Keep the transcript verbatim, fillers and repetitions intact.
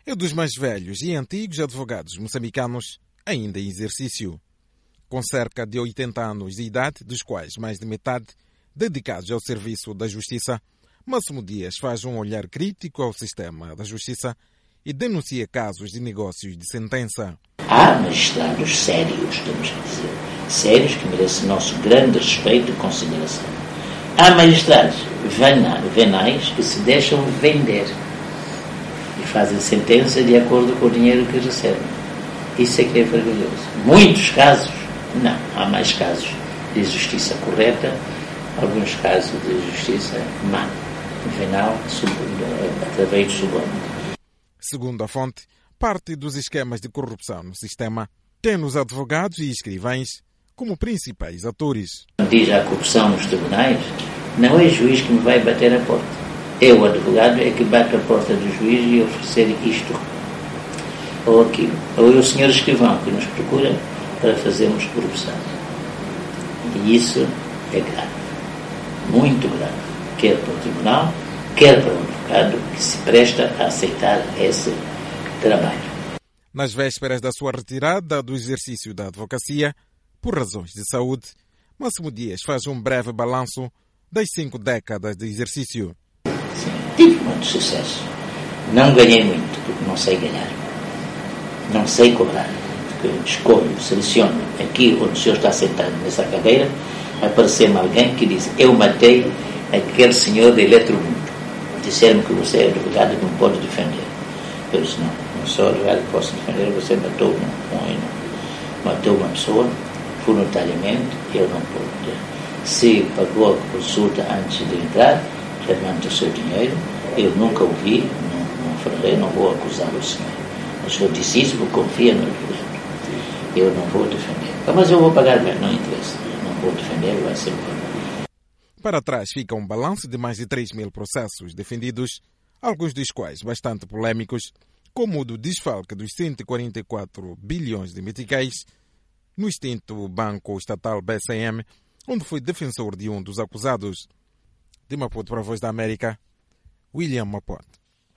é dos mais velhos e antigos advogados moçambicanos ainda em exercício. Com cerca de oitenta anos de idade, dos quais mais de metade dedicados ao serviço da justiça, Máximo Dias faz um olhar crítico ao sistema da justiça e denuncia casos de negócios de sentença. Há magistrados sérios, temos que dizer, sérios que merecem nosso grande respeito e consideração. Há magistrados venais que se deixam vender e fazem sentença de acordo com o dinheiro que recebem. Isso é que é vergonhoso. Muitos casos, não. Há mais casos de justiça correta, alguns casos de justiça má, venal, através de suborno. Segundo a fonte, parte dos esquemas de corrupção no sistema tem os advogados e escrivães como principais atores. Quando diz a corrupção nos tribunais, não é o juiz que me vai bater a porta. É o advogado é que bate a porta do juiz e oferecer isto ou aquilo. Ou é o senhor escrivão que nos procura para fazermos corrupção. E isso é grave. Muito grave. Quer para o tribunal, quer para o advogado que se presta a aceitar esse trabalho. Nas vésperas da sua retirada do exercício da advocacia, por razões de saúde, Máximo Dias faz um breve balanço das cinco décadas de exercício. Sim, tive muito sucesso. Não ganhei muito, porque não sei ganhar. Não sei cobrar. Porque escolho, seleciono aqui onde o senhor está sentado nessa cadeira, aparecer-me alguém que diz: eu matei aquele senhor de Eletromundo. Disseram-me que você é advogado e não pode defender. Eu disse: não, não sou advogado que posso defender, você matou, não, matou uma pessoa voluntariamente, eu não posso. Se pagou a consulta antes de entrar, levanta o seu dinheiro. Eu nunca o vi, não, não falei, não vou acusar o senhor. O senhor disse isso porque confia no advogado. Eu não vou defender. Mas eu vou pagar bem, não interessa. Eu não vou defender, vai ser bom. Para trás fica um balanço de mais de três mil processos defendidos, alguns dos quais bastante polêmicos, como o do desfalque dos cento e quarenta e quatro bilhões de meticais no extinto Banco Estatal B C M, onde foi defensor de um dos acusados. De Maputo para a Voz da América, William Maputo.